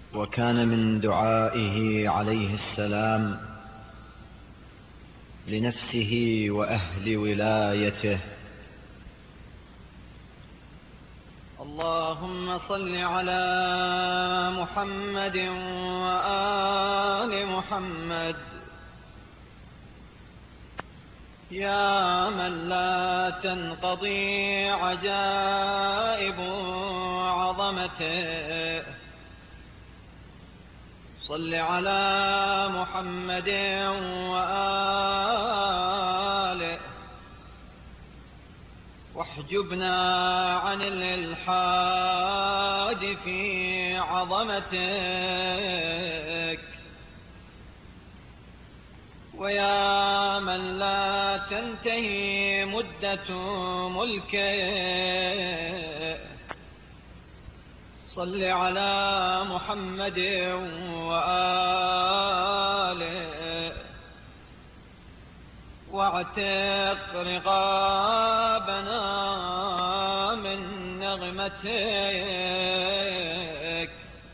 وكان من دعائه عليه السلام لنفسه وأهل ولايته: اللهم صل على محمد وآل محمد يا من لا تنقضي عجائب عظمته. صل على محمد وآله واحجبنا عن الإلحاد في عظمتك. ويا من لا تنتهي مدة ملكه، صل على محمد وآله واعتق رقابنا من نغمتك.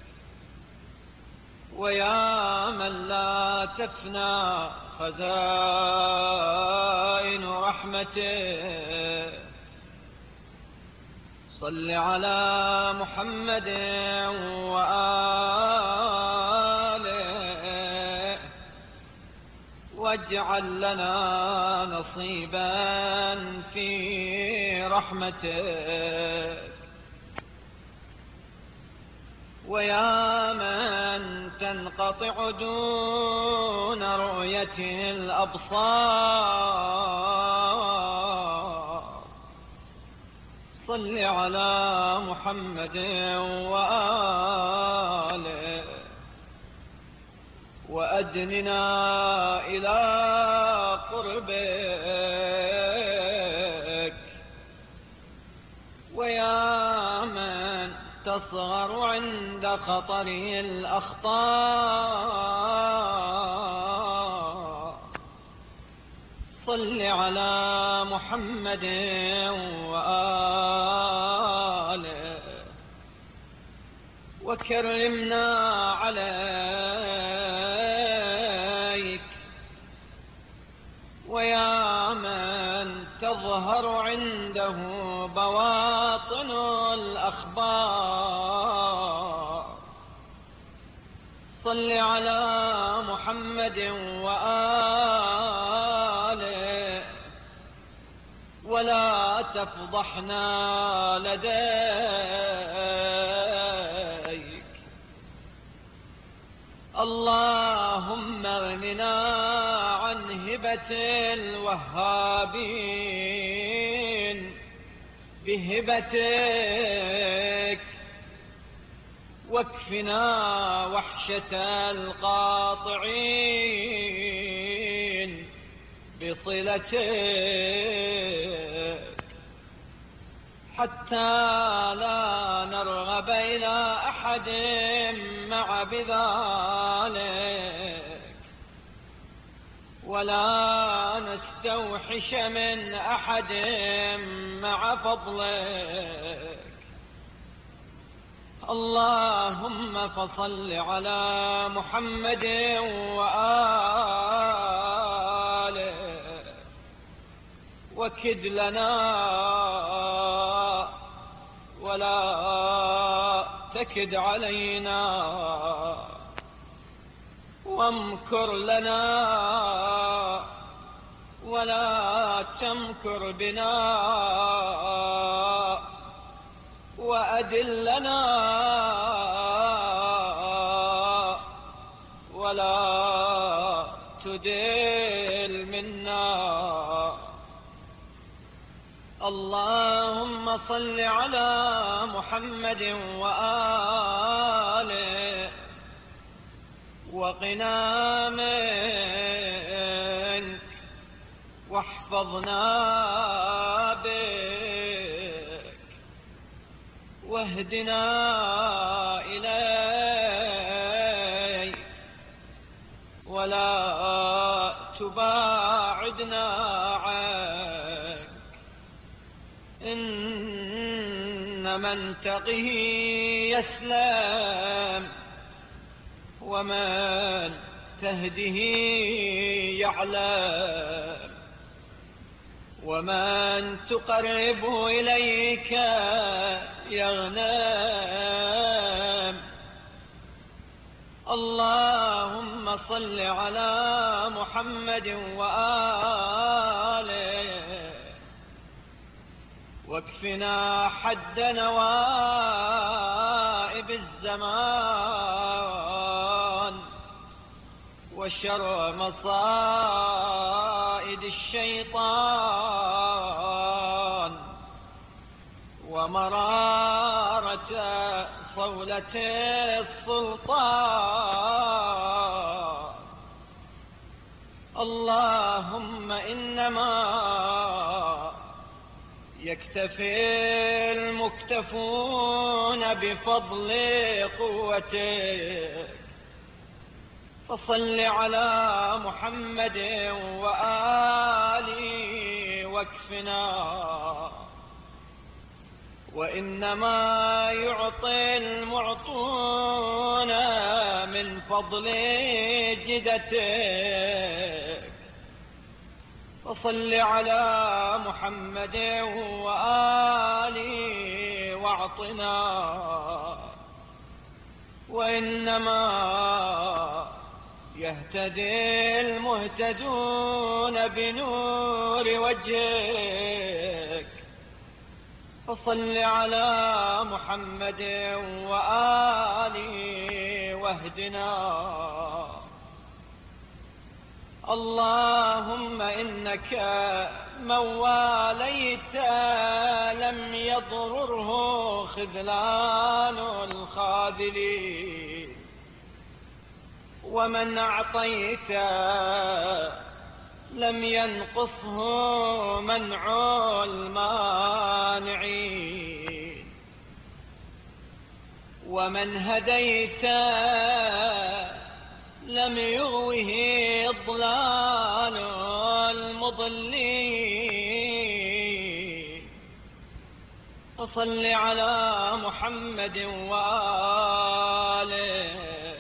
ويا من لا تفنى خزائن رحمته، صل على محمد وآله واجعل لنا نصيبا في رحمتك. ويا من تنقطع دون رؤية الأبصار، صل على محمد وآله وأدننا إلى قربك. ويا من تصغر عند خطر الأخطار، صل على محمد وآله وكرمنا عليك. ويا من تظهر عنده بواطن الأخبار، صل على محمد وآله ولا تفضحنا لديك. اللهم اغننا عن هبة الوهابين بهبتك، واكفنا وحشة القاطعين بصلتك، حتى لا نرغب إلى أحد مع بذلك، ولا نستوحش من أحد مع فضلك. اللهم فصل على محمد وآله وكد لنا ولا تكد علينا، وامكر لنا ولا تمكر بنا، وأدلنا ولا تدل منا. اللهم صل على محمد وآله وقنا منك واحفظنا بك، واهدنا إليك ولا تباعدنا عنك. إن من تقه يسلم ومن تهده يعلم، ومن تقرب إليك يغنم. اللهم صل على محمد وآله، واكفنا حد نوائب الزمان وشر مصائد الشيطان ومرارة صولة السلطان. اللهم إنما يكتفي المكتفون بفضل قوتك، فصل على محمد وآله واكفنا. وإنما يعطي المعطون من فضل جدتك، فصل على محمد وآله واعطنا. وإنما يهتدي المهتدون بنور وجهك، فصل على محمد وآله واهدنا. اللهم إنك من واليت لم يضرره خذلان الخاذلين، ومن أعطيت لم ينقصه منع المانعين، ومن هديت لم يغوه ضلال المضلين. فصل على محمد وآله،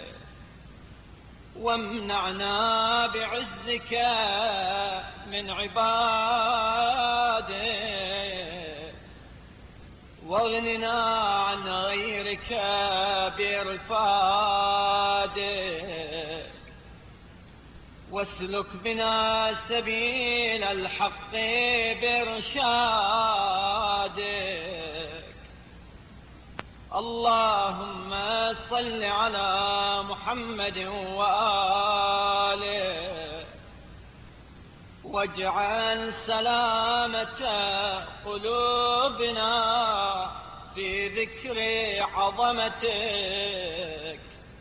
وامنعنا بعزك من عبادك، واغننا عن غيرك بإرفادك، واسلك بنا سبيل الحق بإرشادك. اللهم صل على محمد وآله، واجعل سلامة قلوبنا في ذكر عظمتك،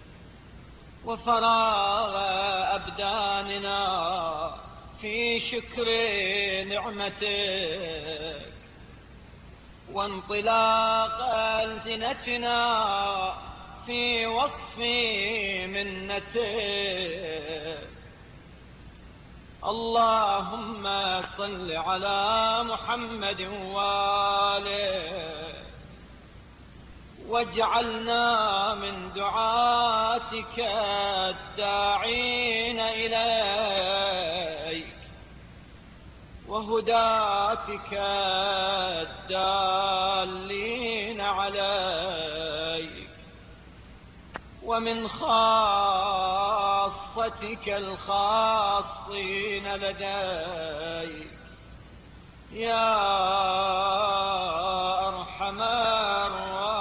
وفراغ أبداننا في شكر نعمتك، وانطلاق ألسنتنا في وصف منتك. اللهم صل على محمد وآله، واجعلنا من دعاتك الداعين إليك، وهداتك الدالين عليك، ومن خاصتك الخاصين لديك يا أرحم الراحمين.